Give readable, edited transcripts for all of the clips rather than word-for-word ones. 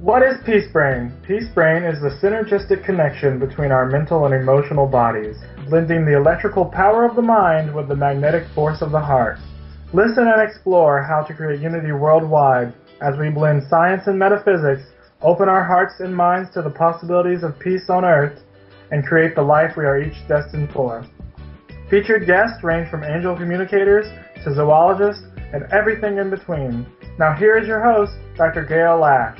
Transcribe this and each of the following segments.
What is Peace Brain? Peace Brain is the synergistic connection between our mental and emotional bodies, blending the electrical power of the mind with the magnetic force of the heart. Listen and explore how to create unity worldwide as we blend science and metaphysics, open our hearts and minds to the possibilities of peace on Earth, and create the life we are each destined for. Featured guests range from angel communicators to zoologists and everything in between. Now here is your host, Dr. Gail Lash.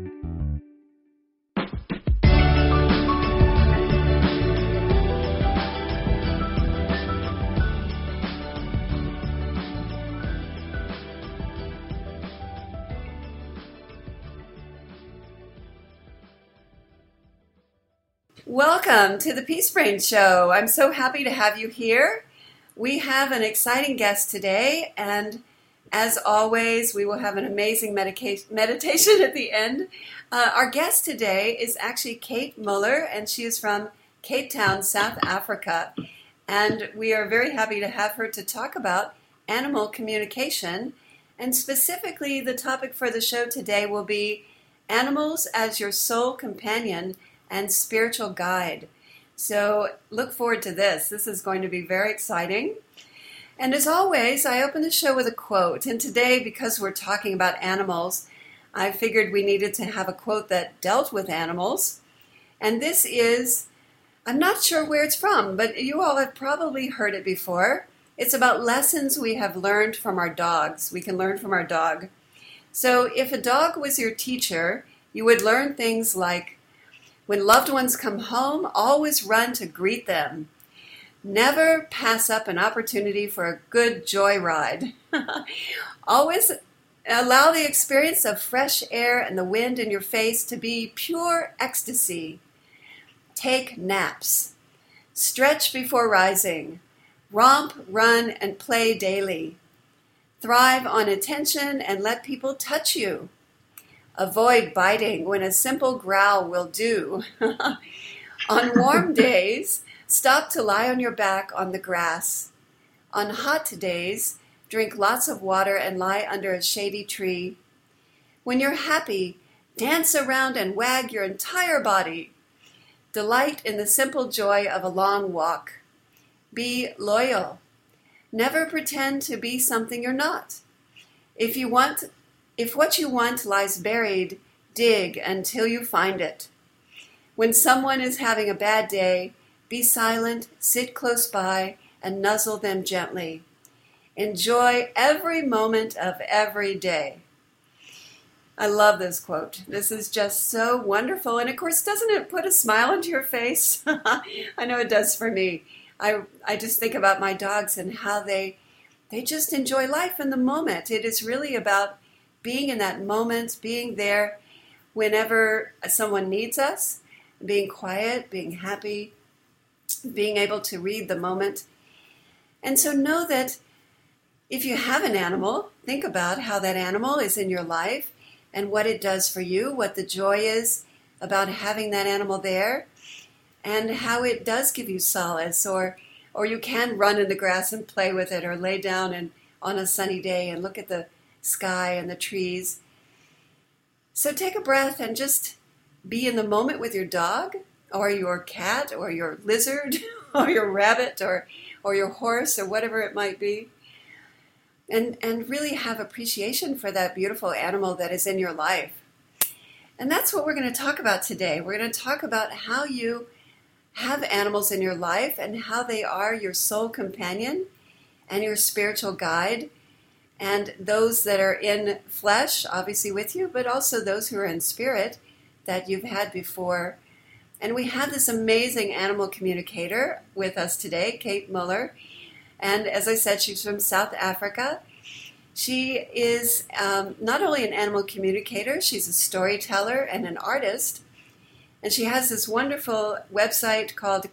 Welcome to the Peace Brain Show. I'm so happy to have you here. We have an exciting guest today, and as always, we will have an amazing meditation at the end. Our guest today is actually Kate Muller, and she is from Cape Town, South Africa. And we are very happy to have her to talk about animal communication. And specifically, the topic for the show today will be animals as your soul companion and spiritual guide. So look forward to this. This is going to be very exciting. And as always, I open the show with a quote. And today, because we're talking about animals, I figured we needed to have a quote that dealt with animals. And this is, I'm not sure where it's from, but you all have probably heard it before. It's about lessons we have learned from our dogs. We can learn from our dog. So if a dog was your teacher, you would learn things like, when loved ones come home, always run to greet them. Never pass up an opportunity for a good joyride. Always allow the experience of fresh air and the wind in your face to be pure ecstasy. Take naps. Stretch before rising. Romp, run, and play daily. Thrive on attention and let people touch you. Avoid biting when a simple growl will do. On warm days, stop to lie on your back on the grass. On hot days, drink lots of water and lie under a shady tree. When you're happy, dance around and wag your entire body. Delight in the simple joy of a long walk. Be loyal. Never pretend to be something you're not. If what you want lies buried, dig until you find it. When someone is having a bad day, be silent, sit close by, and nuzzle them gently. Enjoy every moment of every day. I love this quote. This is just so wonderful. And of course, doesn't it put a smile into your face? I know it does for me. I just think about my dogs and how they just enjoy life in the moment. It is really about being in that moment, being there whenever someone needs us, being quiet, being happy, being able to read the moment. And so know that if you have an animal, think about how that animal is in your life and what it does for you, what the joy is about having that animal there, and how it does give you solace, or you can run in the grass and play with it, or lay down and on a sunny day and look at the sky and the trees. So take a breath and just be in the moment with your dog or your cat or your lizard or your rabbit or your horse or whatever it might be. And really have appreciation for that beautiful animal that is in your life. And that's what we're going to talk about today. We're going to talk about how you have animals in your life and how they are your soul companion and your spiritual guide. And those that are in flesh, obviously with you, but also those who are in spirit that you've had before. And we have this amazing animal communicator with us today, Kate Muller. And as I said, she's from South Africa. She is not only an animal communicator, she's a storyteller and an artist. And she has this wonderful website called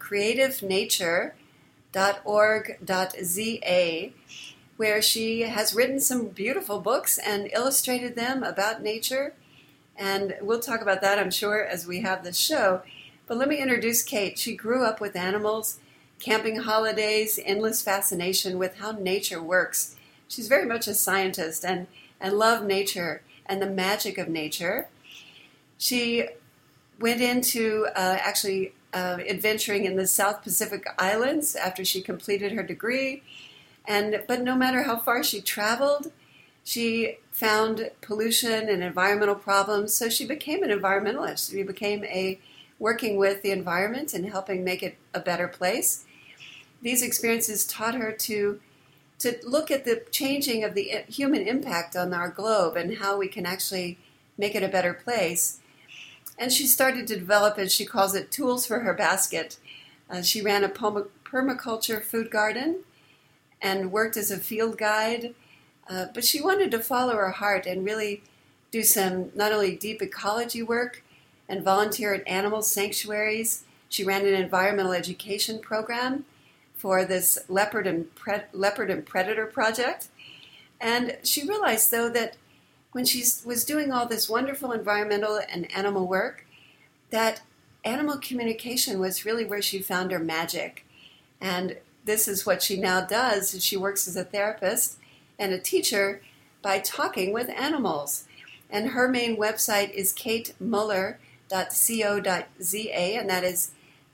creativenature.org.za, where she has written some beautiful books and illustrated them about nature. And we'll talk about that, I'm sure, as we have this show. But let me introduce Kate. She grew up with animals, camping holidays, endless fascination with how nature works. She's very much a scientist and loved nature and the magic of nature. She went into adventuring in the South Pacific Islands after she completed her degree. But no matter how far she traveled, she found pollution and environmental problems. So she became an environmentalist. She became working with the environment and helping make it a better place. These experiences taught her to look at the changing of the human impact on our globe and how we can actually make it a better place. And she started to develop, as she calls it, tools for her basket. She ran a permaculture food garden and worked as a field guide. But she wanted to follow her heart and really do some not only deep ecology work and volunteer at animal sanctuaries. She ran an environmental education program for this leopard and predator project. And she realized, though, that when she was doing all this wonderful environmental and animal work, that animal communication was really where she found her magic. And this is what she now does. She works as a therapist and a teacher by talking with animals. And her main website is katemuller.co.za, and that is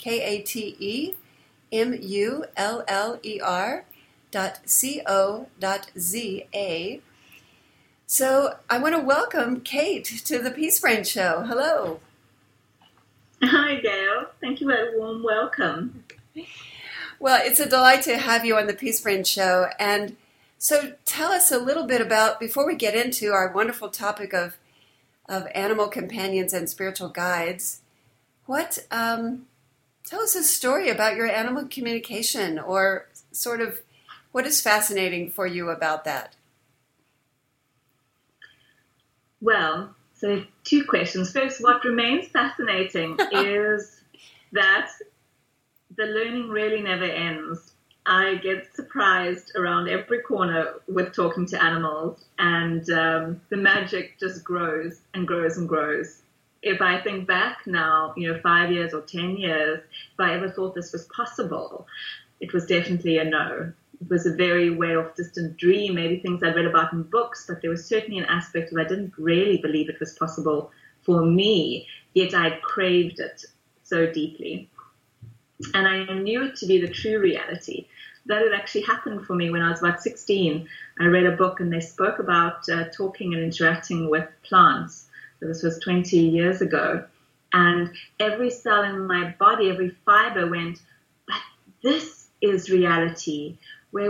KateMuller.co.za. So I want to welcome Kate to the Peace Brain Show. Hello. Hi, Gail. Thank you for a warm welcome. Well, it's a delight to have you on the Peace Brain Show. And so tell us a little bit about, before we get into our wonderful topic of animal companions and spiritual guides, tell us a story about your animal communication, or sort of what is fascinating for you about that? Well, so 2 questions. First, what remains fascinating is that the learning really never ends. I get surprised around every corner with talking to animals, and the magic just grows and grows and grows. If I think back now, 5 years or 10 years, if I ever thought this was possible, it was definitely a no. It was a very way off distant dream, maybe things I'd read about in books, but there was certainly an aspect of I didn't really believe it was possible for me, yet I craved it so deeply. And I knew it to be the true reality. That had actually happened for me when I was about 16. I read a book and they spoke about talking and interacting with plants. So this was 20 years ago. And every cell in my body, every fiber went, but this is reality, where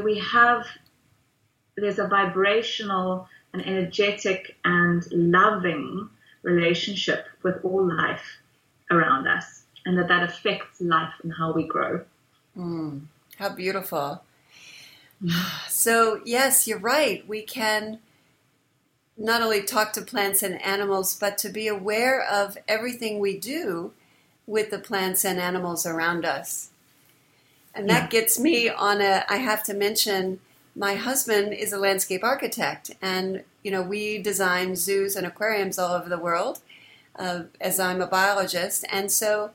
there's a vibrational and energetic and loving relationship with all life around us, and that affects life and how we grow. How beautiful. So, yes, you're right. We can not only talk to plants and animals, but to be aware of everything we do with the plants and animals around us. And that gets me on I have to mention, my husband is a landscape architect, and, we design zoos and aquariums all over the world, as I'm a biologist. And so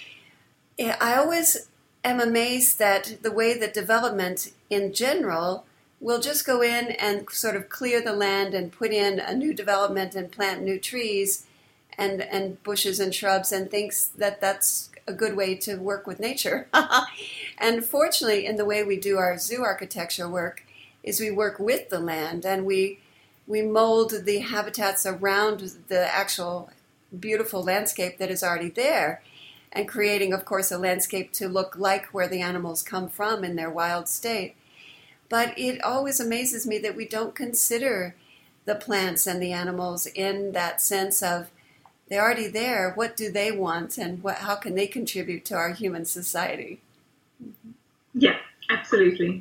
I always am amazed that the way that development in general will just go in and sort of clear the land and put in a new development and plant new trees and bushes and shrubs, and thinks that that's a good way to work with nature. And fortunately, in the way we do our zoo architecture work, is we work with the land, and we mold the habitats around the actual beautiful landscape that is already there, and creating, of course, a landscape to look like where the animals come from in their wild state. But it always amazes me that we don't consider the plants and the animals in that sense of, they're already there, what do they want, and how can they contribute to our human society? Yeah, absolutely.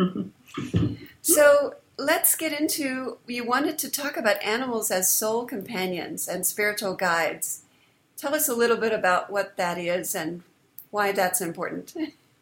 So let's get into, you wanted to talk about animals as soul companions and spiritual guides. Tell us a little bit about what that is and why that's important.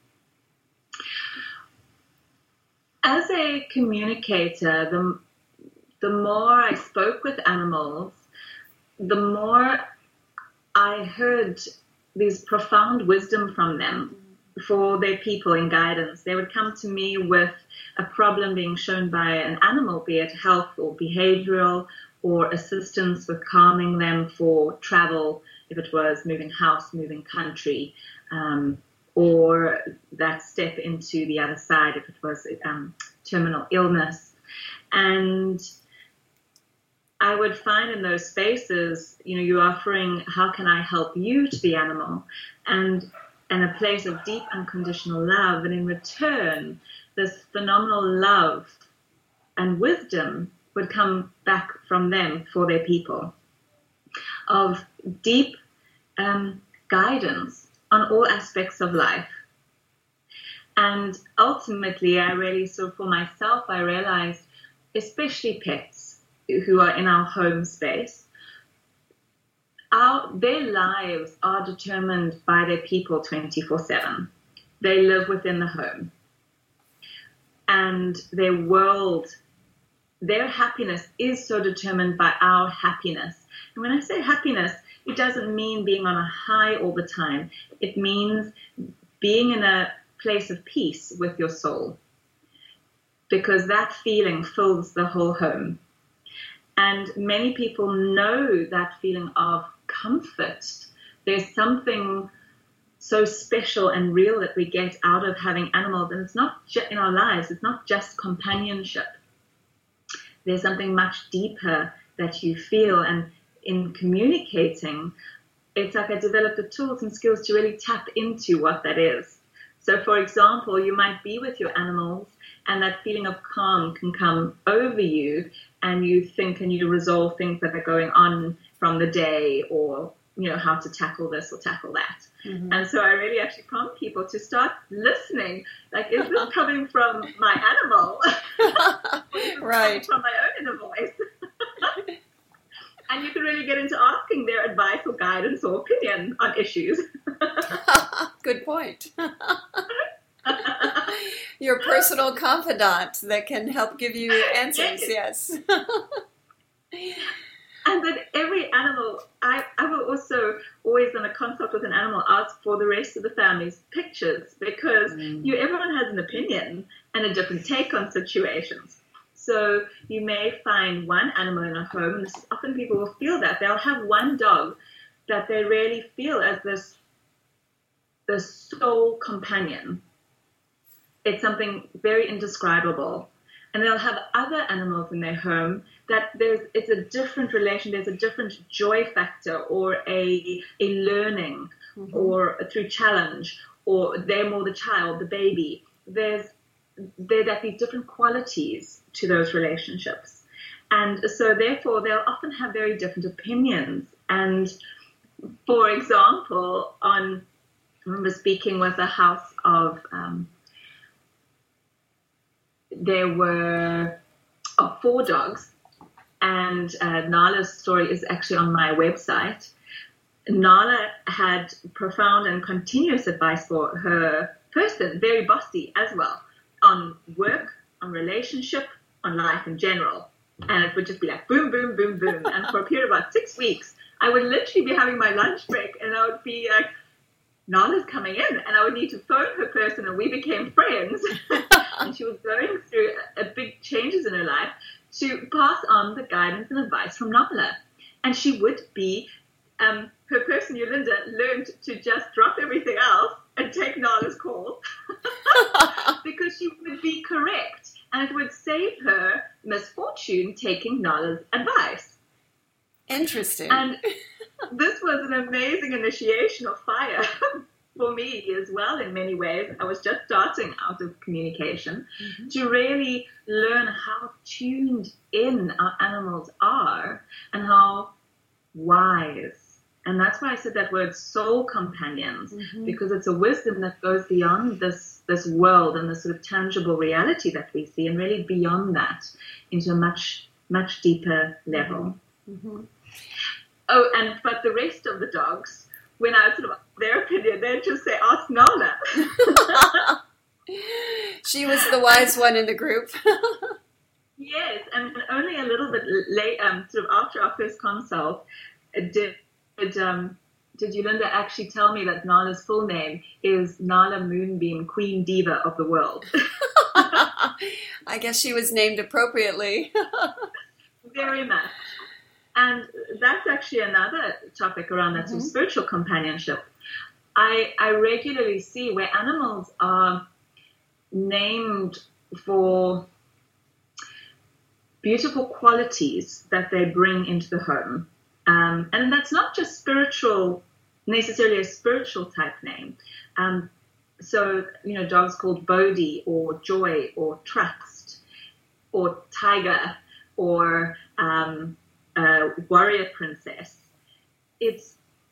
As a communicator, the more I spoke with animals, the more I heard these profound wisdom from them for their people in guidance. They would come to me with a problem being shown by an animal, be it health or behavioral or assistance with calming them for travel, if it was moving house, moving country, or that step into the other side, if it was terminal illness. And I would find in those spaces, you're offering, how can I help you, to the animal, and a place of deep unconditional love. And in return, this phenomenal love and wisdom would come back from them for their people, of deep guidance on all aspects of life. And ultimately, I really, so for myself, I realized, especially pets who are in our home space, their lives are determined by their people 24/7. They live within the home. And their world, their happiness is so determined by our happiness. And when I say happiness, it doesn't mean being on a high all the time. It means being in a place of peace with your soul, because that feeling fills the whole home. And many people know that feeling of comfort. There's something so special and real that we get out of having animals, and it's not in our lives, it's not just companionship. There's something much deeper that you feel, and in communicating, it's like I developed the tools and skills to really tap into what that is. So, for example, you might be with your animals, and that feeling of calm can come over you, and you think and you resolve things that are going on from the day, or how to tackle this or tackle that. Mm-hmm. And so I really actually prompt people to start listening. Like, is this coming from my animal? Right. From my own inner voice. And you can really get into asking their advice or guidance or opinion on issues. Good point. Your personal confidant that can help give you answers, yes. And then every animal, I will also always, in a consult with an animal, ask for the rest of the family's pictures, because everyone has an opinion and a different take on situations. So you may find one animal in a home, and often people will feel that. They'll have one dog that they really feel as the sole companion. It's something very indescribable. And they'll have other animals in their home that it's a different relation, there's a different joy factor, or a learning, or through challenge, or they're more the child, the baby. There are these different qualities to those relationships. And so therefore they'll often have very different opinions. And for example, I remember speaking with a house of, there were 4 dogs, and Nala's story is actually on my website. Nala had profound and continuous advice for her person, very bossy as well, on work, on relationship, on life in general. And it would just be like boom, boom, boom, boom. And for a period of about 6 weeks, I would literally be having my lunch break, and I would be like, Nala's coming in, and I would need to phone her person, and we became friends. And she was going through big changes in her life to pass on the guidance and advice from Nala. And she would be, her person, Yolinda, learned to just drop everything else and take Nala's call because she would be correct, and it would save her misfortune taking Nala's advice. Interesting. And this was an amazing initiation of fire for me as well in many ways. I was just starting out of communication to really learn how tuned in our animals are and how wise. And that's why I said that word soul companions, because it's a wisdom that goes beyond this world and the sort of tangible reality that we see, and really beyond that into a much, much deeper level. Oh, but the rest of the dogs, when I sort of their opinion, they'd just say, ask Nala. She was the wise one in the group. Yes, and only a little bit late, sort of after our first consult, did Yolinda actually tell me that Nala's full name is Nala Moonbeam, Queen Diva of the world. I guess she was named appropriately. Very much. And that's actually another topic around that sort of spiritual companionship. I regularly see where animals are named for beautiful qualities that they bring into the home. And that's not just spiritual, necessarily a spiritual type name. So, dogs called Bodhi or Joy or Trust or Tiger or Warrior Princess. It's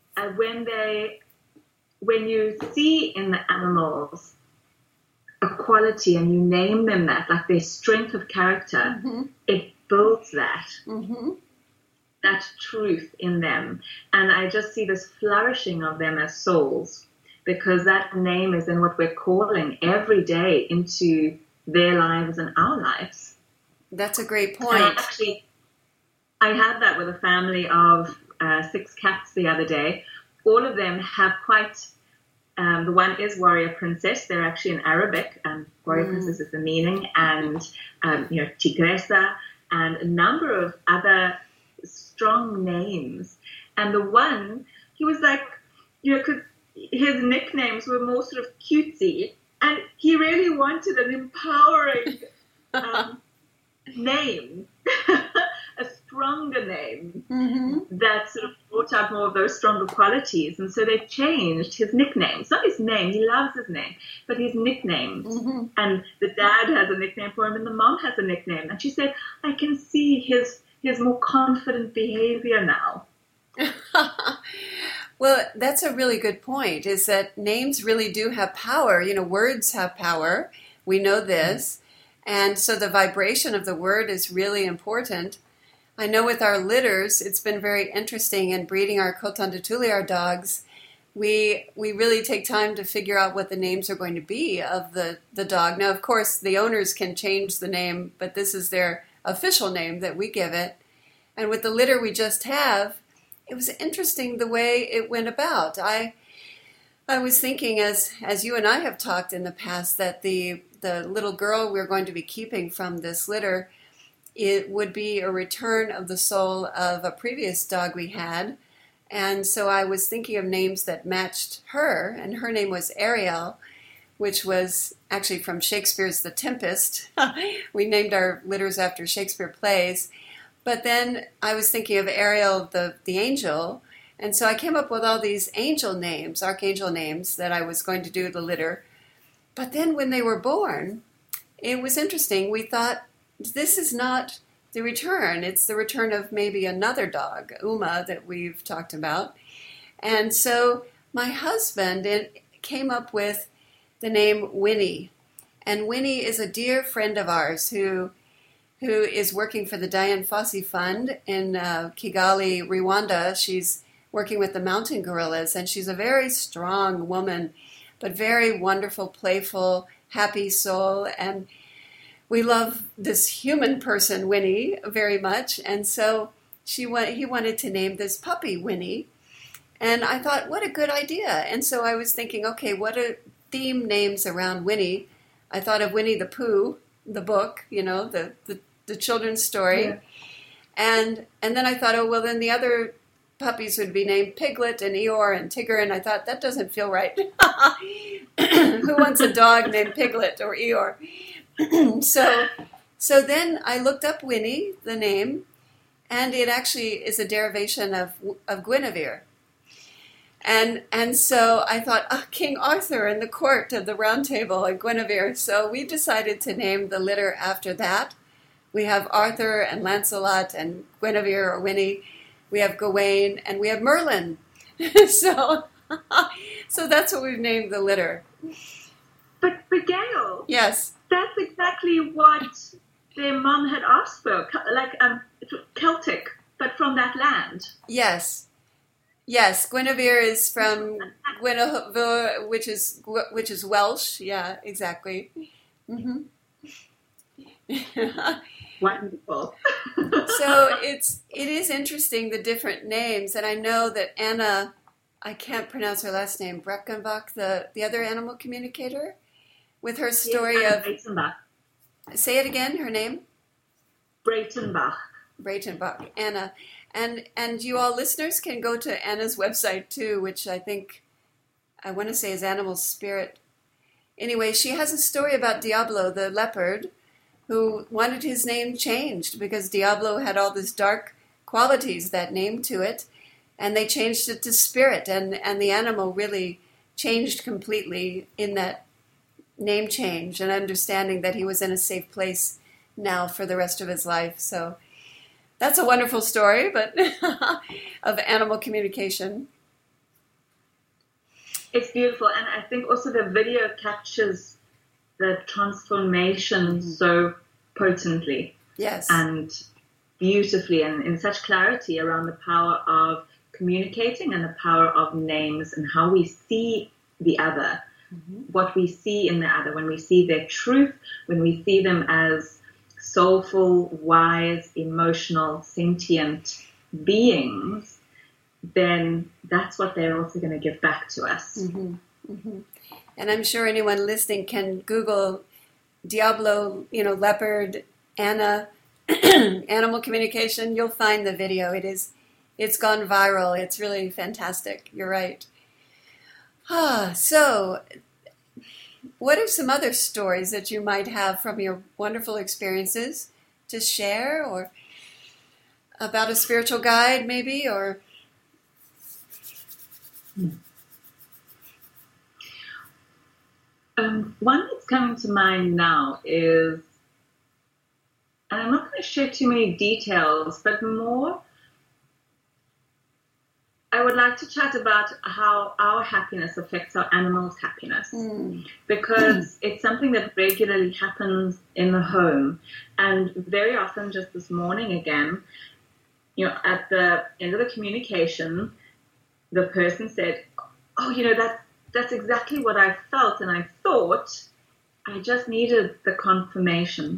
when you see in the animals a quality and you name them that, like their strength of character, it builds that truth in them. And I just see this flourishing of them as souls, because that name is then what we're calling every day into their lives and our lives. That's a great point. I had that with a family of 6 cats the other day. All of them have quite... the one is Warrior Princess. They're actually in Arabic. Warrior Princess is the meaning. And, Tigresa, and a number of other strong names. And the one, he was like, because his nicknames were more sort of cutesy. And he really wanted an empowering name. A stronger name that sort of brought out more of those stronger qualities. And so they've changed his nickname. It's not his name, he loves his name, but his nicknames. And the dad has a nickname for him and the mom has a nickname. And she said, I can see his more confident behavior now. Well, that's a really good point, is that names really do have power. Words have power. We know this. And so the vibration of the word is really important. I know with our litters, it's been very interesting in breeding our Coton de Tulear dogs. We really take time to figure out what the names are going to be of the dog. Now, of course, the owners can change the name, but this is their official name that we give it. And with the litter we just have, it was interesting the way it went about. I was thinking, as you and I have talked in the past, that the little girl we're going to be keeping from this litter, it would be a return of the soul of a previous dog we had. And so I was thinking of names that matched her, and her name was Ariel, which was actually from Shakespeare's The Tempest. We named our litters after Shakespeare plays. But then I was thinking of Ariel, the angel, and so I came up with all these angel names, archangel names, that I was going to do the litter. But then when they were born, it was interesting. We thought, this is not the return. It's the return of maybe another dog, Uma, that we've talked about. And so my husband came up with the name Winnie. And Winnie is a dear friend of ours who is working for the Dian Fossey Fund in Kigali, Rwanda. She's working with the mountain gorillas, and she's a very strong woman, but very wonderful, playful, happy soul. And we love this human person, Winnie, very much. And so he wanted to name this puppy Winnie. And I thought, what a good idea. And so I was thinking, okay, what are theme names around Winnie? I thought of Winnie the Pooh, the book, the children's story. Yeah. And then I thought, oh, well, then the other puppies would be named Piglet and Eeyore and Tigger. And I thought, that doesn't feel right. Who wants a dog named Piglet or Eeyore? So then I looked up Winnie, the name, and it actually is a derivation of Guinevere. And so I thought, King Arthur and the court of the Round Table and Guinevere. So we decided to name the litter after that. We have Arthur and Lancelot and Guinevere or Winnie. We have Gawain and we have Merlin. So that's what we've named the litter. But Gail. Yes. That's exactly what their mom had asked for, like Celtic, but from that land. Yes. Guinevere is from Guinevere, which is Welsh. Yeah, exactly. Mm-hmm. Wonderful. So it is interesting, the different names, and I know that Anna, I can't pronounce her last name, Breckenbach, the other animal communicator, with her story of... Breitenbach. Say it again, her name? Breitenbach, Anna. And you all listeners can go to Anna's website too, which I want to say is Animal Spirit. Anyway, she has a story about Diablo, the leopard, who wanted his name changed because Diablo had all these dark qualities, that name to it, and they changed it to Spirit, and the animal really changed completely in that name change, and understanding that he was in a safe place now for the rest of his life. So that's a wonderful story, but of animal communication. It's beautiful, and I think also the video captures the transformation so potently. Yes. And beautifully, and in such clarity around the power of communicating and the power of names and how we see the other, what we see in the other, when we see their truth, when we see them as soulful, wise, emotional, sentient beings, then that's what they're also going to give back to us. And I'm sure anyone listening can Google Diablo, leopard, Anna, animal communication. You'll find the video. It's gone viral. It's really fantastic. You're right. So what are some other stories that you might have from your wonderful experiences to share, or about a spiritual guide maybe, or... One that's coming to mind now is, and I'm not going to share too many details, but more, I would like to chat about how our happiness affects our animals' happiness, because it's something that regularly happens in the home. And very often, just this morning again, at the end of the communication, the person said, "Oh, that's exactly what I felt and I thought. I just needed the confirmation."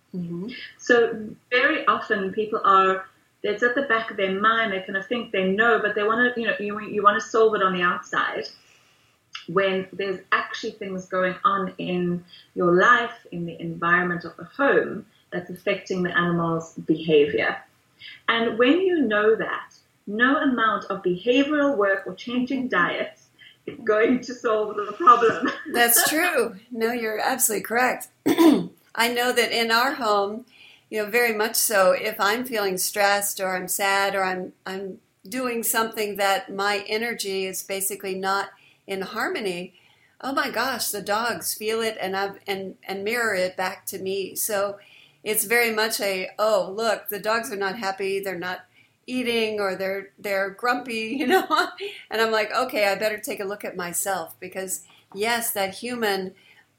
So very often people it's at the back of their mind. They kind of think they know, but they want to, you want to solve it on the outside, when there's actually things going on in your life, in the environment of the home, that's affecting the animal's behavior. And when you know that, no amount of behavioral work or changing diet is going to solve the problem. That's true. No, you're absolutely correct. I know that in our home, very much so, if I'm feeling stressed or I'm sad or I'm doing something that my energy is basically not in harmony, oh my gosh, the dogs feel it and mirror it back to me. So it's very much look, the dogs are not happy, they're not eating, or they're grumpy, and I'm like, okay, I better take a look at myself, because yes, that human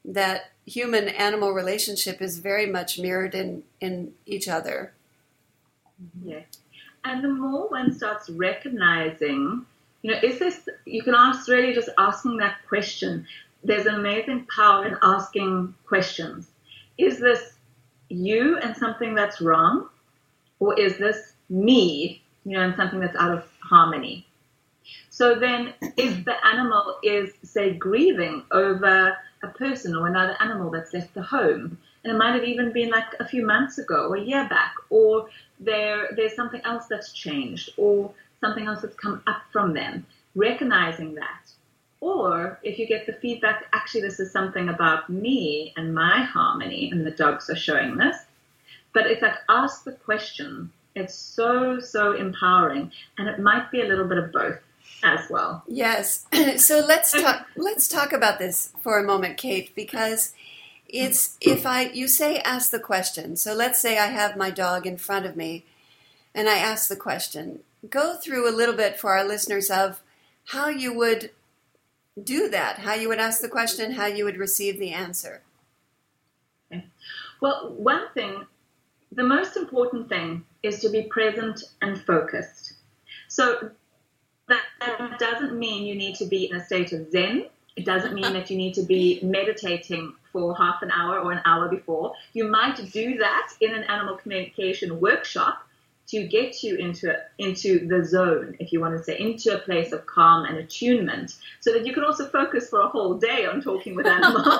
animal relationship is very much mirrored in each other. Yeah. And the more one starts recognizing, is this, you can ask, really just asking that question. There's an amazing power in asking questions. Is this you and something that's wrong? Or is this me, and something that's out of harmony? So then if the animal is, say, grieving over a person or another animal that's left the home, and it might have even been like a few months ago or a year back, or there's something else that's changed, or something else that's come up from them, recognizing that. Or if you get the feedback, actually this is something about me and my harmony, and the dogs are showing this, but it's like, ask the question. It's so, so empowering, and it might be a little bit of both as well. Yes. So let's talk about this for a moment, Kate, because it's, you say ask the question. So let's say I have my dog in front of me and I ask the question. Go through a little bit for our listeners of how you would do that, how you would ask the question, how you would receive the answer. Okay. Well, one thing, the most important thing is to be present and focused. So that doesn't mean you need to be in a state of Zen. It doesn't mean that you need to be meditating for half an hour or an hour before. You might do that in an animal communication workshop to get you into the zone, if you want to say, into a place of calm and attunement, so that you can also focus for a whole day on talking with animals.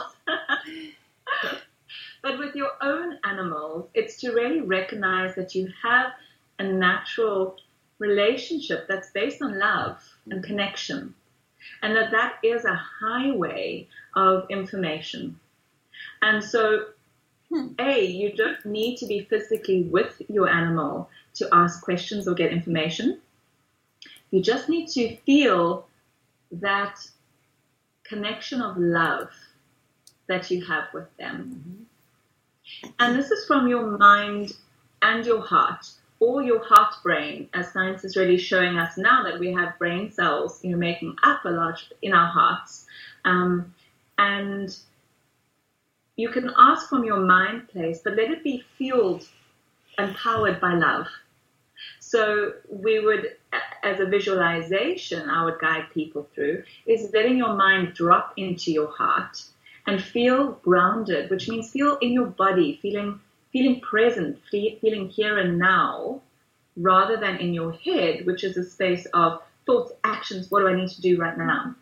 But with your own animals, it's to really recognize that you have a natural relationship that's based on love and connection, and that is a highway of information. And so, you don't need to be physically with your animal to ask questions or get information. You just need to feel that connection of love that you have with them. And this is from your mind and your heart, or your heart brain, as science is really showing us now that we have brain cells, making up a large in our hearts. And you can ask from your mind place, but let it be fueled and powered by love. So we would, as a visualization, I would guide people through, is letting your mind drop into your heart and feel grounded, which means feel in your body, feeling present, feeling here and now, rather than in your head, which is a space of thoughts, actions, what do I need to do right now?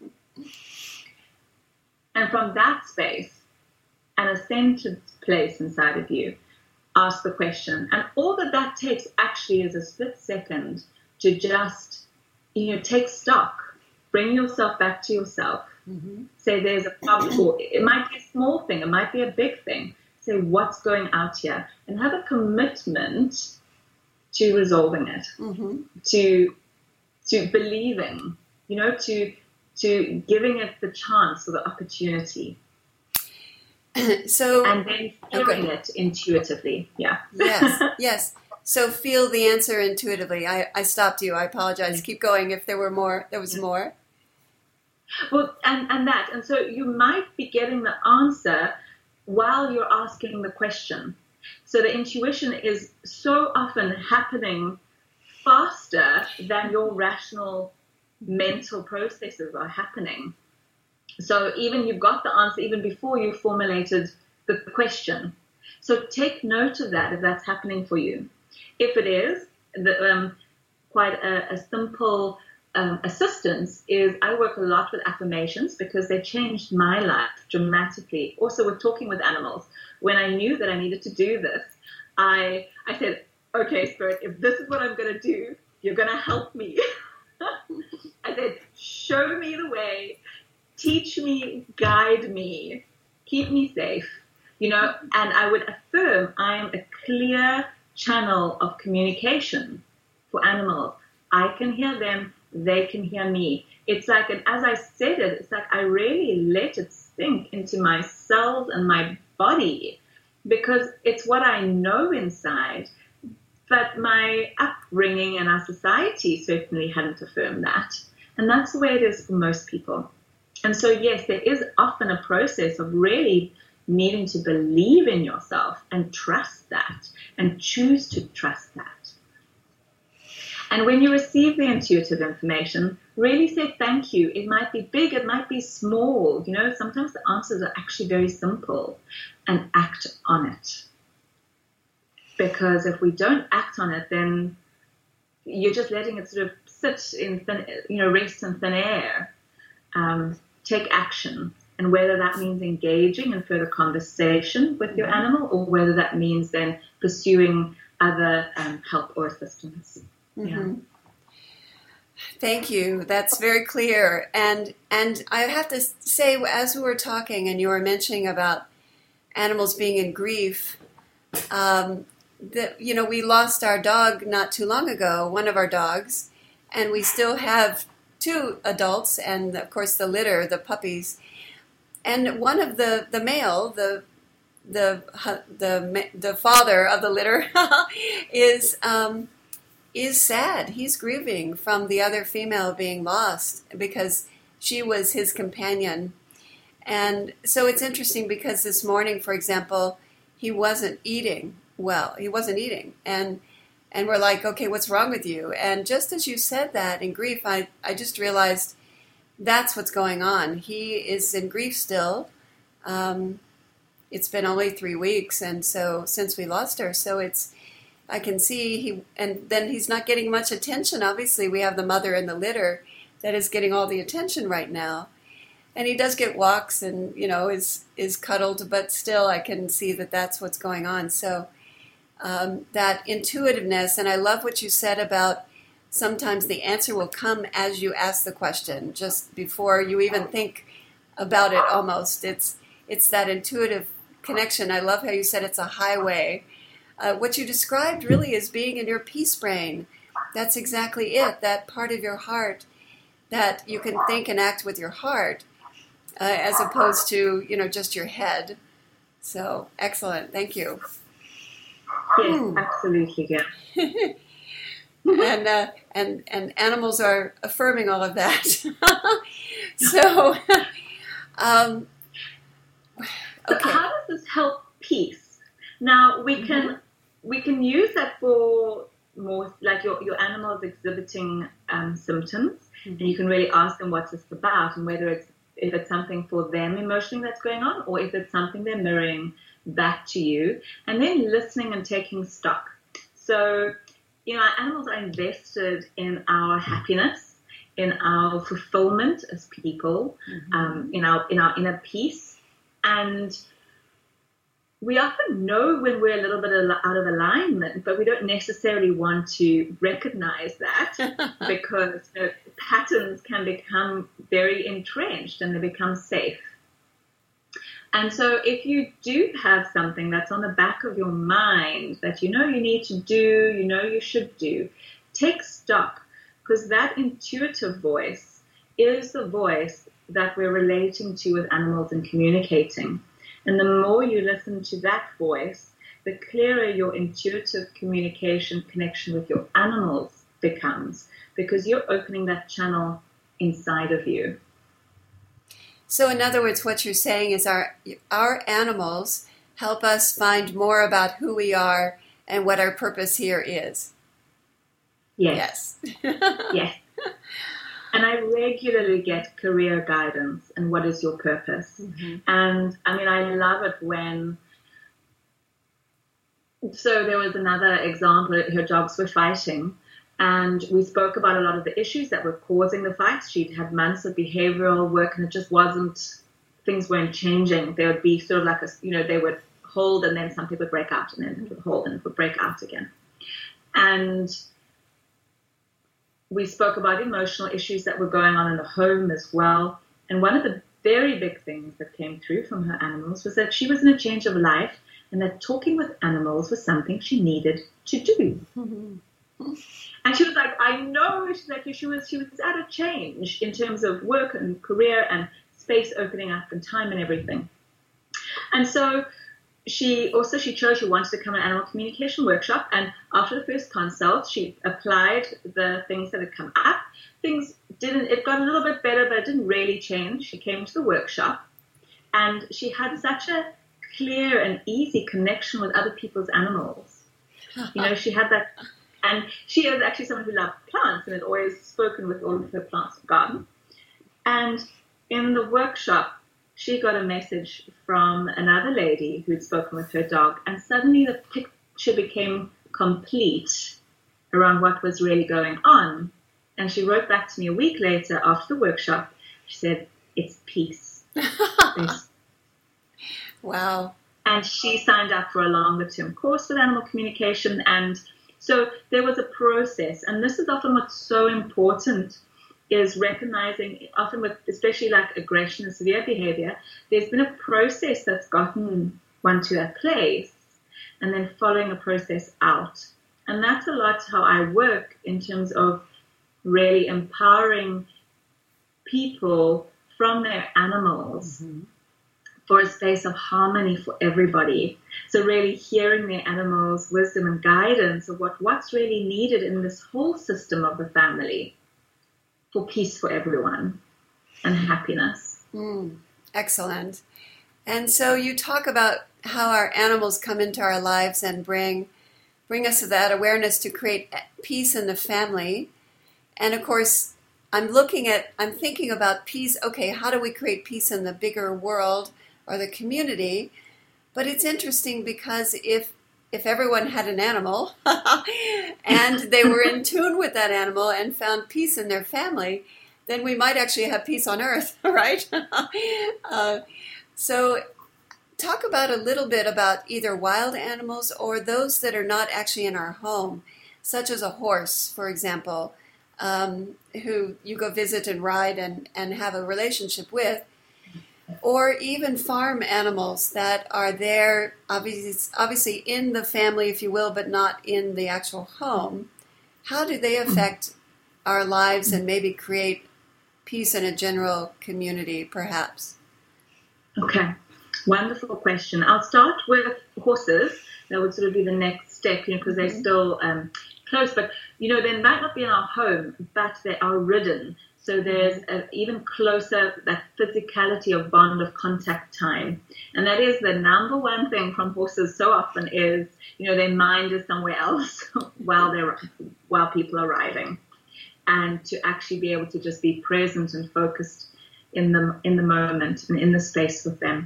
And from that space, and a centered place inside of you, ask the question. And all that takes actually is a split second to just, take stock, bring yourself back to yourself. Say there's a problem, or it might be a small thing, it might be a big thing. Say what's going out here, and have a commitment to resolving it, to believing, to giving it the chance or the opportunity. So, and then feeling it intuitively. Yeah. Yes. So feel the answer intuitively. I stopped you. I apologize. Keep going. If there was more. Well, and so you might be getting the answer while you're asking the question. So the intuition is so often happening faster than your rational mental processes are happening. So even you've got the answer even before you formulated the question. So take note of that if that's happening for you. If it is, quite a simple assistance is I work a lot with affirmations because they changed my life dramatically. Also with talking with animals. When I knew that I needed to do this, I said, okay, Spirit, if this is what I'm going to do, you're going to help me. I said, show me the way. Teach me, guide me, keep me safe, and I would affirm I am a clear channel of communication for animals. I can hear them, they can hear me. It's like, and as I said it, it's like I really let it sink into my cells and my body because it's what I know inside. But my upbringing and our society certainly hadn't affirmed that. And that's the way it is for most people. And so, yes, there is often a process of really needing to believe in yourself and trust that and choose to trust that. And when you receive the intuitive information, really say thank you. It might be big, it might be small. Sometimes the answers are actually very simple, and act on it. Because if we don't act on it, then you're just letting it sort of sit in rest in thin air. Take action, and whether that means engaging in further conversation with your animal or whether that means then pursuing other help or assistance. Yeah. Thank you. That's very clear. And I have to say, as we were talking and you were mentioning about animals being in grief, that we lost our dog not too long ago, one of our dogs, and we still have 2 adults and, of course, the litter, the puppies. And one of the male, the father of the litter, is sad. He's grieving from the other female being lost because she was his companion. And so it's interesting because this morning, for example, he wasn't eating well. He wasn't eating. And we're like, okay, what's wrong with you? And just as you said that in grief, I just realized that's what's going on. He is in grief still. It's been only 3 weeks, and so since we lost her, so I can see and then he's not getting much attention. Obviously, we have the mother and the litter that is getting all the attention right now. And he does get walks and, is cuddled, but still I can see that that's what's going on. So that intuitiveness, and I love what you said about sometimes the answer will come as you ask the question, just before you even think about it almost. It's that intuitive connection. I love how you said it's a highway. What you described really is being in your peace brain. That's exactly it, that part of your heart that you can think and act with your heart as opposed to, just your head. So, excellent. Thank you. Yes, absolutely, yeah. And animals are affirming all of that. So, So okay. how does this help peace? Now we can use that for more like your animals exhibiting symptoms, and you can really ask them what's this about, and if it's something for them emotionally that's going on, or if it's something they're mirroring back to you, and then listening and taking stock. So, our animals are invested in our happiness, in our fulfillment as people, in our inner peace, and we often know when we're a little bit out of alignment, but we don't necessarily want to recognize that because patterns can become very entrenched and they become safe. And so if you do have something that's on the back of your mind that you need to do, you should do, take stock, because that intuitive voice is the voice that we're relating to with animals and communicating. And the more you listen to that voice, the clearer your intuitive communication connection with your animals becomes, because you're opening that channel inside of you. So in other words, what you're saying is our animals help us find more about who we are and what our purpose here is. Yes. Yes. And I regularly get career guidance and what is your purpose. And I love it when, so there was another example, her dogs were fighting, and we spoke about a lot of the issues that were causing the fights. She'd had months of behavioral work and it just things weren't changing. There would be sort of like they would hold and then something would break out, and then it would hold and it would break out again. And we spoke about emotional issues that were going on in the home as well. And one of the very big things that came through from her animals was that she was in a change of life, and that talking with animals was something she needed to do. And she was like, I know. She's like, she was at a change in terms of work and career and space opening up and time and everything. And so she chose she wanted to come to an animal communication workshop, and after the first consult, she applied the things that had come up. It got a little bit better, but it didn't really change. She came to the workshop, and she had such a clear and easy connection with other people's animals. She had that, and she was actually someone who loved plants and had always spoken with all of her plants in the garden. And in the workshop, she got a message from another lady who'd spoken with her dog, and suddenly the picture became complete around what was really going on. And she wrote back to me a week later after the workshop. She said, it's peace. Wow. And she signed up for a longer-term course with animal communication. And so there was a process. And this is often what's so important, is recognizing, often with especially like aggression and severe behavior, there's been a process that's gotten one to a place, and then following a process out. And that's a lot how I work in terms of really empowering people from their animals for a space of harmony for everybody. So really hearing their animals' wisdom and guidance of what's really needed in this whole system of the family for peace for everyone and happiness. Excellent. And so you talk about how our animals come into our lives and bring us that awareness to create peace in the family. And of course, I'm thinking about peace. Okay, how do we create peace in the bigger world or the community? But it's interesting because if everyone had an animal and they were in tune with that animal and found peace in their family, then we might actually have peace on earth, right? So talk about a little bit about either wild animals or those that are not actually in our home, such as a horse, for example. who you go visit and ride and have a relationship with, or even farm animals that are there, obviously in the family, if you will, but not in the actual home. How do they affect our lives and maybe create peace in a general community, perhaps? Okay, wonderful question. I'll start with horses. That would sort of be the next step, because they're still close. But, they might not be in our home, but they are ridden. So there's even closer, that physicality of bond of contact time. And that is the number one thing from horses so often is, their mind is somewhere else while people are riding. And to actually be able to just be present and focused in the moment and in the space with them.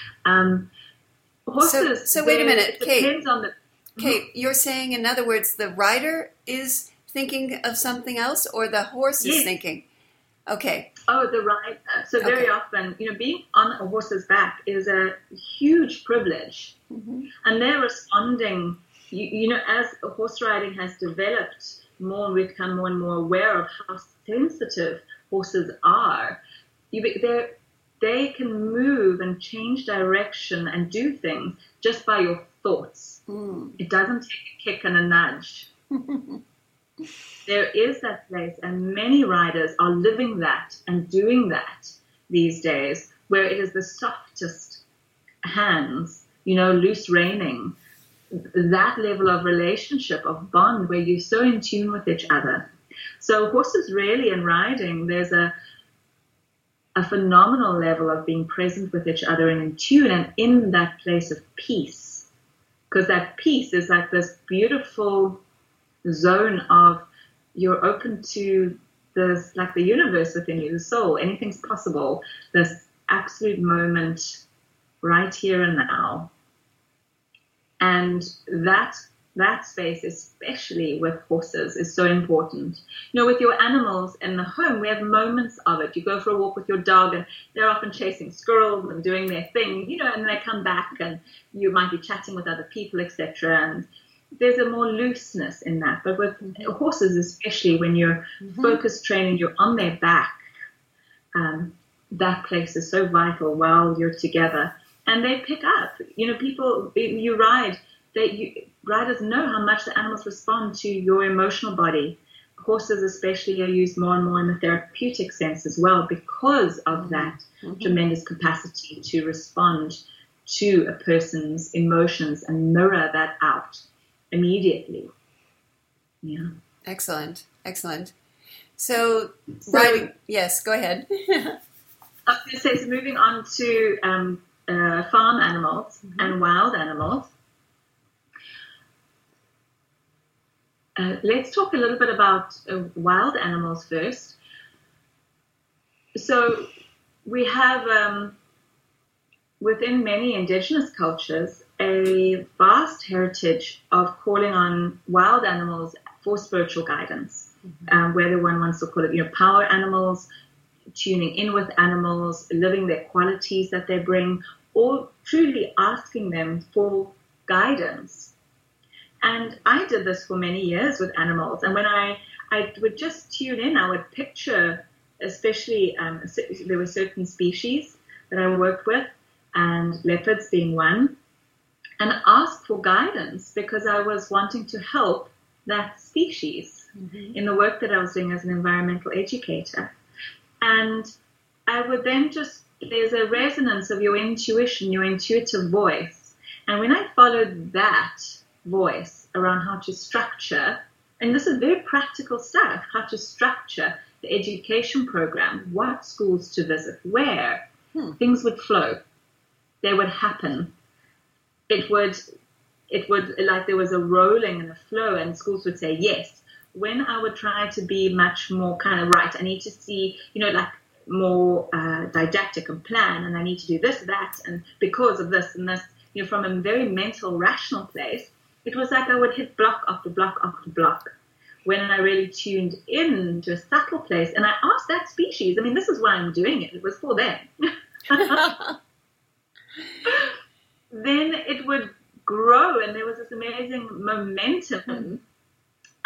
Horses. So wait a minute, Kate. Depends on Kate, you're saying, in other words, the rider is thinking of something else, or the horse is thinking? Okay. Oh, the rider. So very often, being on a horse's back is a huge privilege, and they're responding. As horse riding has developed more, we've become more and more aware of how sensitive horses are. They can move and change direction and do things just by your thoughts. It doesn't take a kick and a nudge. There is that place, and many riders are living that and doing that these days, where it is the softest hands, loose reining, that level of relationship, of bond, where you're so in tune with each other. So horses really, in riding, there's a phenomenal level of being present with each other and in tune and in that place of peace. Because that peace is like this beautiful zone of, you're open to this, like the universe within you, the soul, anything's possible, this absolute moment right here and now. And that space, especially with horses, is so important. With your animals in the home, we have moments of it. You go for a walk with your dog, and they're often chasing squirrels and doing their thing, and they come back, and you might be chatting with other people, etc. And there's a more looseness in that. But with horses, especially when you're focused training, you're on their back, that place is so vital while you're together. And they pick up. People, you ride, riders know how much the animals respond to your emotional body. Horses especially are used more and more in the therapeutic sense as well, because of that tremendous capacity to respond to a person's emotions and mirror that out immediately. Yeah. Excellent. So riding, yes, go ahead. I was going to say, so moving on to farm animals and wild animals. Let's talk a little bit about wild animals first. So we have, within many indigenous cultures, a vast heritage of calling on wild animals for spiritual guidance, whether one wants to call it, power animals, tuning in with animals, living their qualities that they bring, or truly asking them for guidance. And I did this for many years with animals. And when I would just tune in, I would picture, especially there were certain species that I worked with, and leopards being one, and ask for guidance because I was wanting to help that species in the work that I was doing as an environmental educator. And I would then there's a resonance of your intuition, your intuitive voice. And when I followed that voice around how to structure, and this is very practical stuff, how to structure the education program, what schools to visit, where, things would flow. They would happen. It would, like there was a rolling and a flow, and schools would say yes. When I would try to be much more kind of right, I need to see, like more didactic and plan, and I need to do this, that, and because of this and this, from a very mental, rational place, it was like I would hit block after block after block. When I really tuned in to a subtle place, and I asked that species, this is why I'm doing it. It was for them. Then it would grow, and there was this amazing momentum.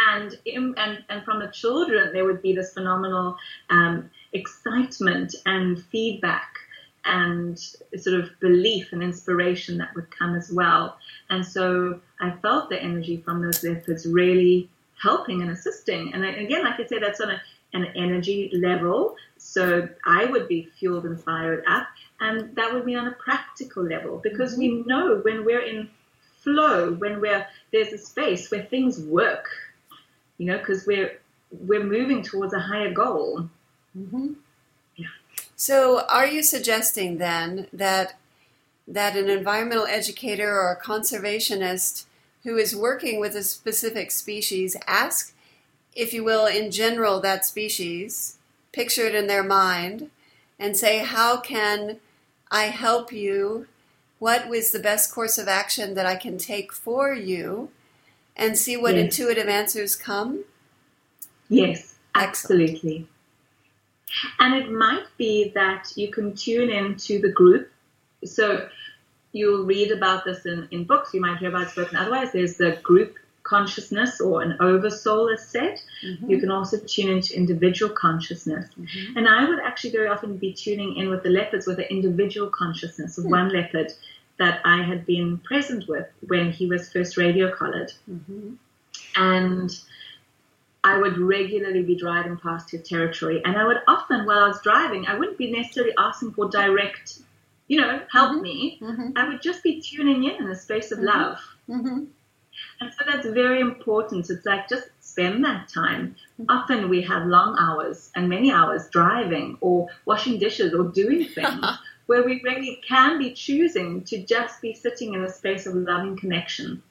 And from the children, there would be this phenomenal excitement and feedback and sort of belief and inspiration that would come as well. And so I felt the energy from those leopards really helping and assisting. And again, like I said, that's on an energy level. So I would be fueled and fired up. And that would be on a practical level, because we know when we're in flow, when there's a space where things work, because we're moving towards a higher goal. Mm-hmm. Yeah. So are you suggesting then that an environmental educator or a conservationist who is working with a specific species ask, if you will, in general, that species, picture it in their mind, and say, how can I help you? What was the best course of action that I can take for you? And see what intuitive answers come? Yes, absolutely. And it might be that you can tune into the group. So you'll read about this in books. You might hear about it spoken. Otherwise, there's the group consciousness, or an oversoul is said. Mm-hmm. You can also tune into individual consciousness. Mm-hmm. And I would actually very often be tuning in with the leopards with the individual consciousness of one leopard that I had been present with when he was first radio collared. Mm-hmm. And I would regularly be driving past his territory. And I would often, while I was driving, I wouldn't be necessarily asking for direct, help me. Mm-hmm. I would just be tuning in a space of love. Mm-hmm. And so that's very important. It's like, just spend that time. Mm-hmm. Often we have long hours and many hours driving or washing dishes or doing things where we really can be choosing to just be sitting in a space of loving connection,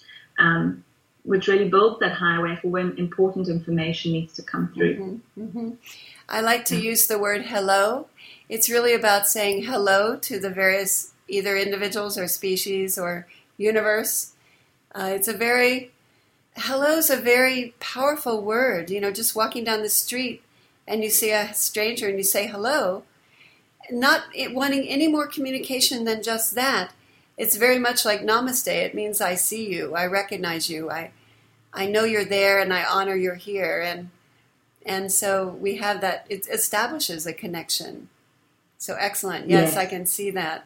which really builds that highway for when important information needs to come through. Mm-hmm. Mm-hmm. I like to use the word hello. It's really about saying hello to the various either individuals or species or universe. Hello's a very powerful word. Just walking down the street and you see a stranger and you say hello, not wanting any more communication than just that. It's very much like namaste. It means I see you, I recognize you, I know you're there, and I honor you're here. And so we have that. It establishes a connection. So excellent. Yes. I can see that.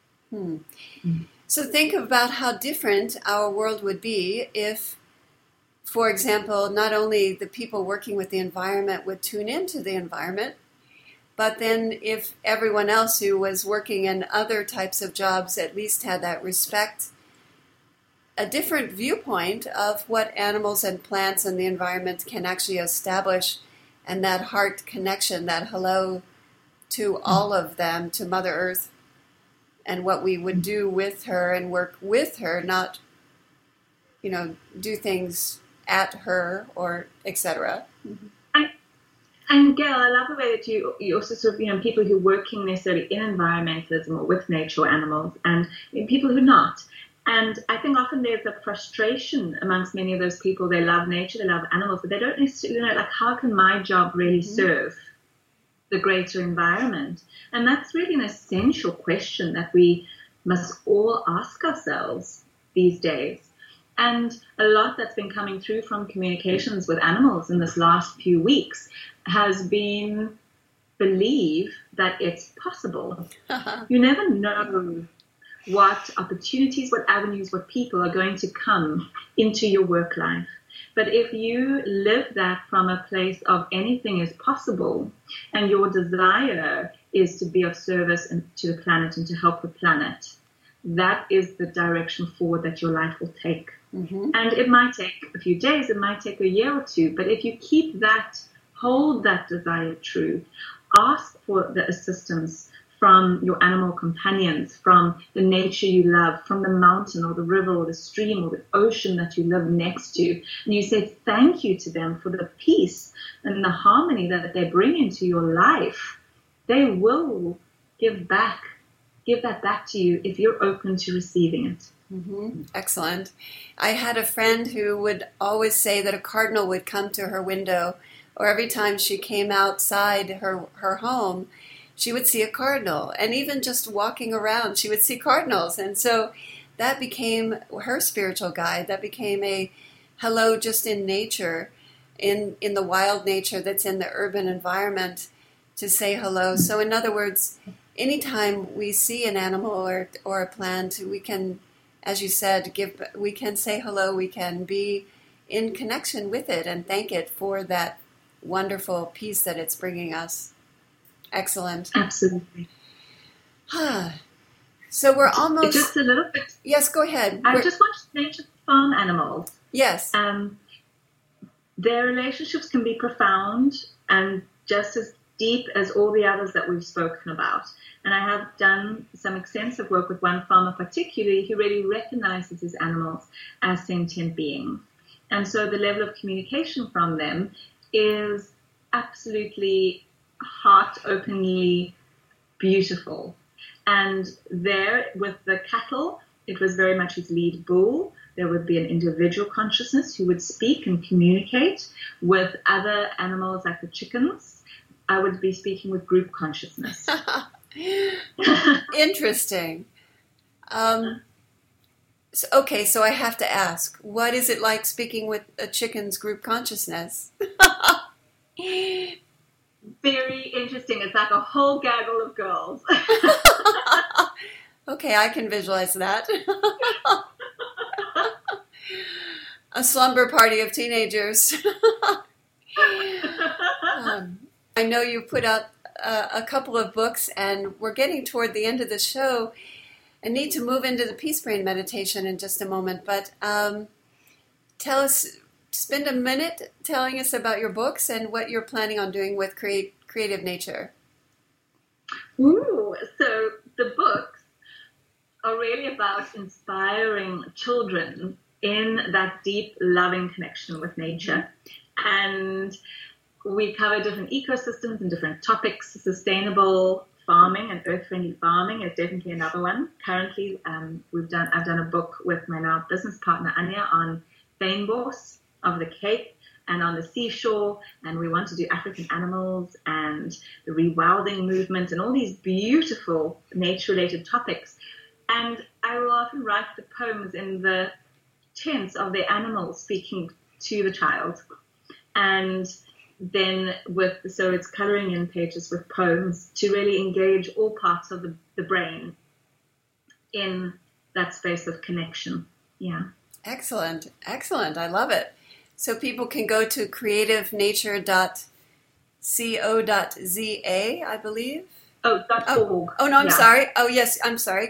So think about how different our world would be if, for example, not only the people working with the environment would tune into the environment, but then if everyone else who was working in other types of jobs at least had that respect, a different viewpoint of what animals and plants and the environment can actually establish, and that heart connection, that hello to all of them, to Mother Earth, and what we would do with her and work with her, not, do things at her or etc. Mm-hmm. And Gail, I love the way that you also sort of, people who are working necessarily in environmentalism or with nature or animals, and people who are not. And I think often there's a frustration amongst many of those people. They love nature, they love animals, but they don't necessarily know, how can my job really serve the greater environment? And that's really an essential question that we must all ask ourselves these days. And a lot that's been coming through from communications with animals in this last few weeks has been believe that it's possible. You never know what opportunities, what avenues, what people are going to come into your work life. But if you live that from a place of anything is possible, and your desire is to be of service to the planet and to help the planet, that is the direction forward that your life will take. Mm-hmm. And it might take a few days, it might take a year or two, but if you keep that, hold that desire true, ask for the assistance from your animal companions, from the nature you love, from the mountain or the river or the stream or the ocean that you live next to. And you say thank you to them for the peace and the harmony that they bring into your life. They will give that back to you if you're open to receiving it. Mm-hmm. Excellent. I had a friend who would always say that a cardinal would come to her window, or every time she came outside her home, she would see a cardinal. And even just walking around, she would see cardinals. And so that became her spiritual guide. That became a hello just in nature, in the wild nature that's in the urban environment, to say hello. So in other words, anytime we see an animal or a plant, we can, as you said, we can say hello, we can be in connection with it and thank it for that wonderful peace that it's bringing us. Excellent. Absolutely. So we're almost... Just a little bit. Yes, go ahead. I just want to mention farm animals. Yes. Their relationships can be profound and just as deep as all the others that we've spoken about. And I have done some extensive work with one farmer particularly who really recognizes his animals as sentient beings. And so the level of communication from them is absolutely heart-openingly beautiful. And there, with the cattle, it was very much his lead bull. There would be an individual consciousness who would speak and communicate. With other animals like the chickens, I would be speaking with group consciousness. Interesting. So I have to ask, what is it like speaking with a chicken's group consciousness? Very interesting. It's like a whole gaggle of girls. Okay, I can visualize that. A slumber party of teenagers. I know you put out a couple of books, and we're getting toward the end of the show. I need to move into the Peace Brain meditation in just a moment, but spend a minute telling us about your books and what you're planning on doing with Creative Nature. Ooh, so the books are really about inspiring children in that deep, loving connection with nature. And we cover different ecosystems and different topics. Sustainable farming and earth-friendly farming is definitely another one. Currently, I've done a book with my now business partner Anya on fynbos of the Cape and on the seashore, and we want to do African animals and the rewilding movement and all these beautiful nature-related topics. And I will often write the poems in the tense of the animals speaking to the child. And then so it's coloring in pages with poems to really engage all parts of the brain in that space of connection. Yeah. Excellent. I love it. So people can go to creativenature.co.za, I believe. .org. Oh, no, I'm sorry. Oh, yes, I'm sorry.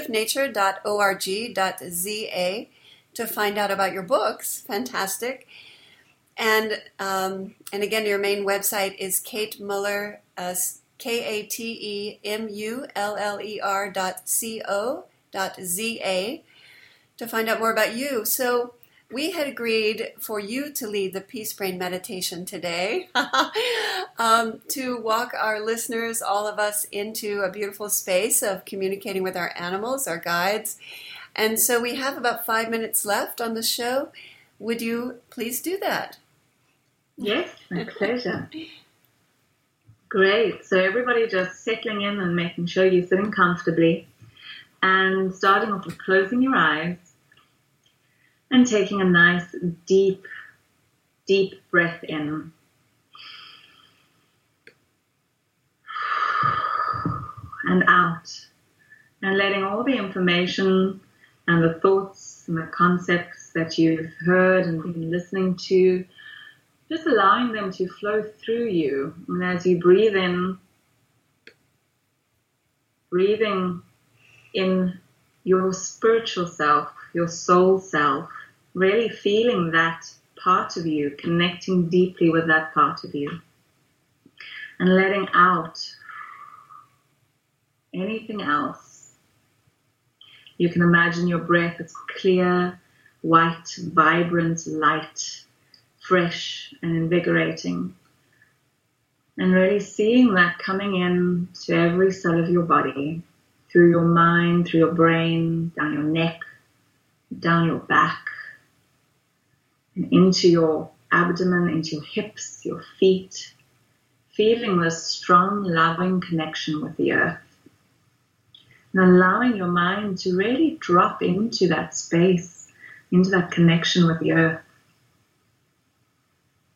creativenature.org.za to find out about your books. Fantastic. And again, your main website is Kate Muller, KateMuller.co.za to find out more about you. So we had agreed for you to lead the Peace Brain meditation today, to walk our listeners, all of us, into a beautiful space of communicating with our animals, our guides. And so we have about 5 minutes left on the show. Would you please do that? Yes, my pleasure. Great. So everybody just settling in and making sure you're sitting comfortably, and starting off with closing your eyes and taking a nice deep, deep breath in. And out. And letting all the information and the thoughts and the concepts that you've heard and been listening to, just allowing them to flow through you. And as you breathing in your spiritual self, your soul self, really feeling that part of you, connecting deeply with that part of you. And letting out anything else. You can imagine your breath as clear, white, vibrant, light, fresh and invigorating, and really seeing that coming in to every cell of your body, through your mind, through your brain, down your neck, down your back, and into your abdomen, into your hips, your feet, feeling this strong, loving connection with the earth, and allowing your mind to really drop into that space, into that connection with the earth.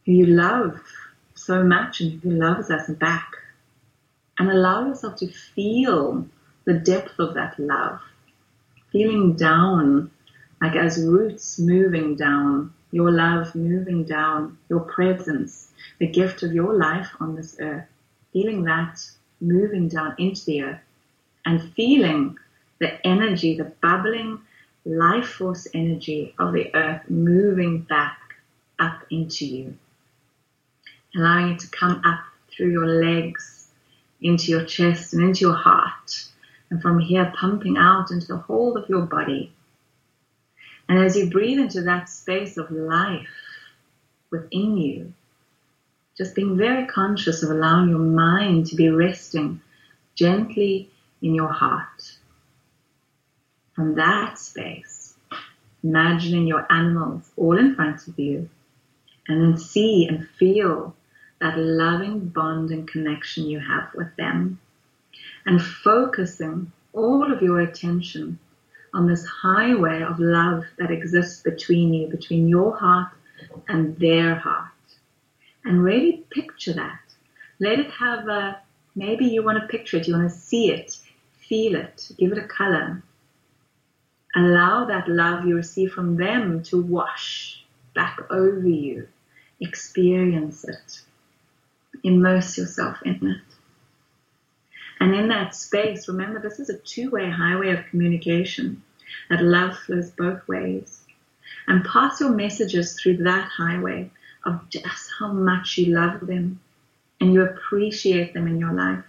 who you love so much and who loves us back. And allow yourself to feel the depth of that love, feeling down, like as roots moving down, your love moving down, your presence, the gift of your life on this earth, feeling that moving down into the earth, and feeling the energy, the bubbling life force energy of the earth moving back up into you, allowing it to come up through your legs, into your chest and into your heart, and from here pumping out into the whole of your body. And as you breathe into that space of life within you, just being very conscious of allowing your mind to be resting gently in your heart. From that space, imagining your animals all in front of you, and then see and feel that loving bond and connection you have with them, and focusing all of your attention on this highway of love that exists between you, between your heart and their heart. And really picture that. Let it have a, maybe you want to picture it, you want to see it, feel it, give it a color. Allow that love you receive from them to wash back over you. Experience it. Immerse yourself in it. And in that space, remember, this is a two-way highway of communication, that love flows both ways. And pass your messages through that highway of just how much you love them and you appreciate them in your life.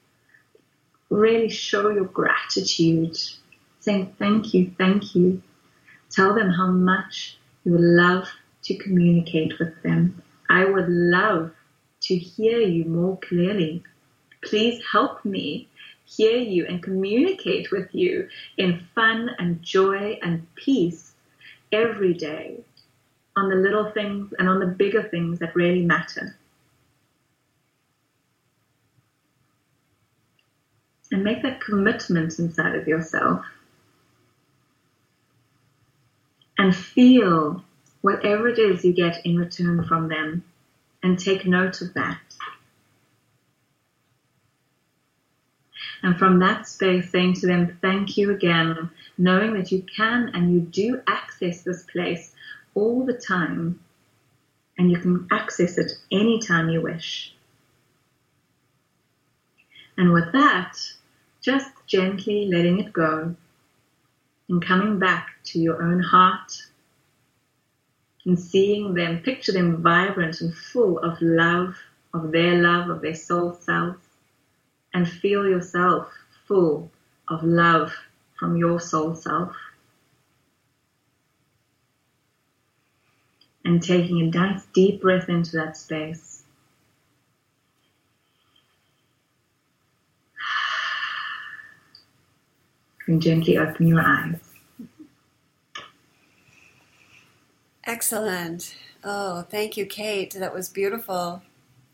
Really show your gratitude, saying thank you, thank you. Tell them how much you would love to communicate with them. I would love to hear you more clearly. Please help me hear you and communicate with you in fun and joy and peace every day on the little things and on the bigger things that really matter. And make that commitment inside of yourself. And feel whatever it is you get in return from them. And take note of that. And from that space, saying to them, thank you again, knowing that you can and you do access this place all the time. And you can access it anytime you wish. And with that, just gently letting it go and coming back to your own heart and seeing them, picture them vibrant and full of love, of their soul self, and feel yourself full of love from your soul self. And taking a nice deep breath into that space. And gently open your eyes. Excellent. Oh, thank you, Kate. That was beautiful.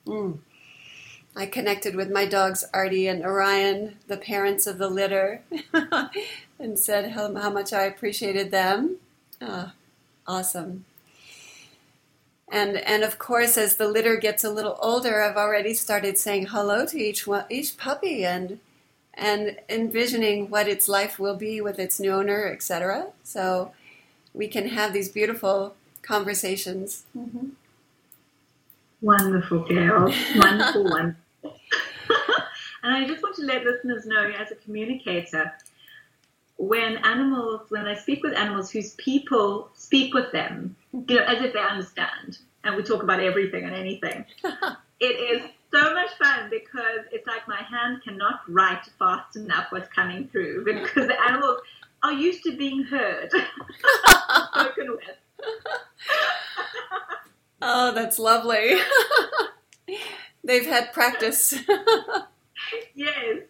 I connected with my dogs, Artie and Orion, the parents of the litter, and said how much I appreciated them. Awesome. And of course, as the litter gets a little older, I've already started saying hello to each puppy and envisioning what its life will be with its new owner, etc. So we can have these beautiful conversations. Mm-hmm. Wonderful, Gail. Wonderful, wonderful. And I just want to let listeners know, as a communicator, when I speak with animals whose people speak with them, as if they understand, and we talk about everything and anything, it is so much fun because it's like my hand cannot write fast enough what's coming through because the animals are used to being heard, spoken with. Oh, that's lovely. They've had practice. Yes.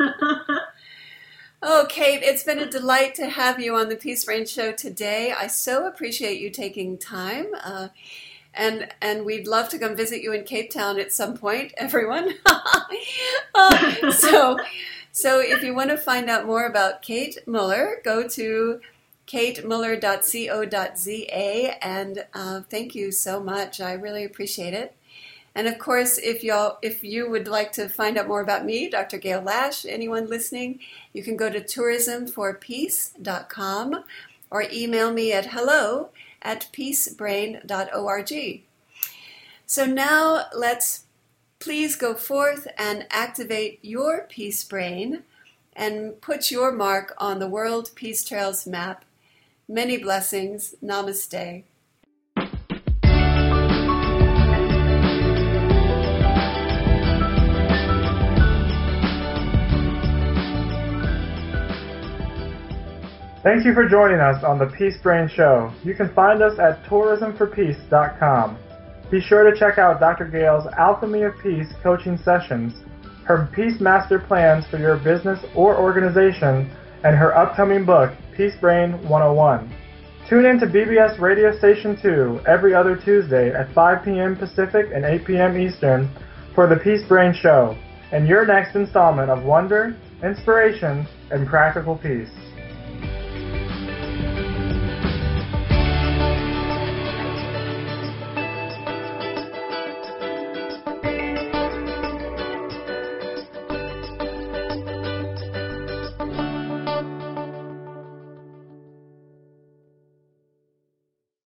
Oh, Kate, it's been a delight to have you on the Peace Brain Show today. I so appreciate you taking time. And we'd love to come visit you in Cape Town at some point, everyone. So if you want to find out more about Kate Muller, go to katemuller.co.za, and thank you so much. I really appreciate it. And of course, if you would like to find out more about me, Dr. Gail Lash, anyone listening, you can go to tourismforpeace.com or email me at hello@peacebrain.org. So now let's please go forth and activate your Peace Brain and put your mark on the World Peace Trails map. Many blessings. Namaste. Thank you for joining us on the Peace Brain Show. You can find us at tourismforpeace.com. Be sure to check out Dr. Gail's Alchemy of Peace coaching sessions, her Peace Master plans for your business or organization, and her upcoming book, Peace Brain 101. Tune in to BBS Radio Station 2 every other Tuesday at 5 p.m. Pacific and 8 p.m. Eastern for the Peace Brain Show and your next installment of wonder, inspiration, and practical peace.